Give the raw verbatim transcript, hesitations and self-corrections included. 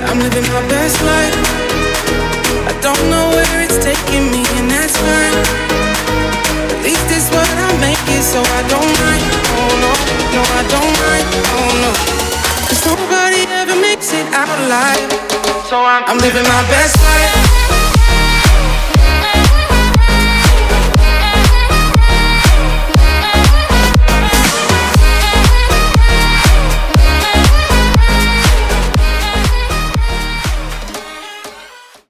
I'm living my best life. I don't know where it's taking me, and that's fine. At least it's what I make it, so I don't mind. Oh no, no I don't mind. Oh no, 'cause nobody ever makes it out alive. So I'm, I'm living my best life.